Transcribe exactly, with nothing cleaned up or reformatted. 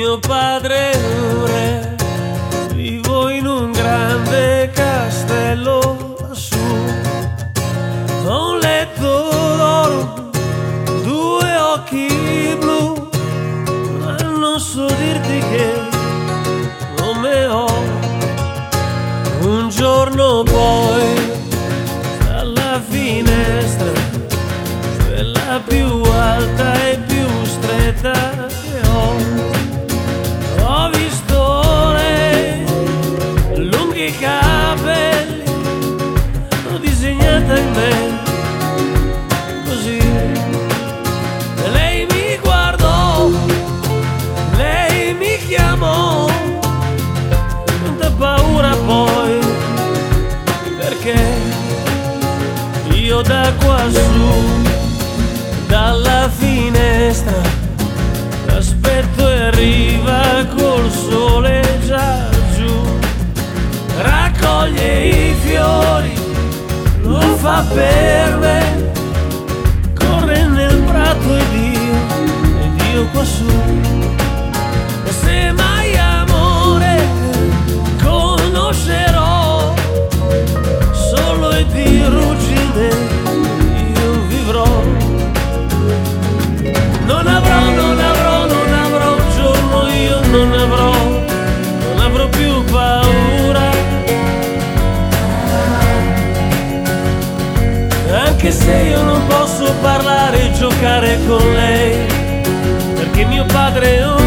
mio padre è un re, vivo in un grande castello lassù. Ho un letto d'oro, due occhi blu, ma non so dirti che nome ho. Un giorno poi dalla finestra, quella più alta e più stretta che ho, ho visto lei, lunghi capelli, l'ho disegnata in me così. E lei mi guardò, lei mi chiamò, tanta paura poi, perché io da quassù, dalla finestra, l'aspetto e arriva col sole già giù, raccoglie i fiori, lo fa per me, corre nel prato ed io, ed io quassù. E se mai amore conoscerò, solo e di ruggine io vivrò. Non avrò, non avrò, non avrò un giorno, io non avrò, non avrò più paura. Anche se io non posso parlare e giocare con lei, perché mio padre è un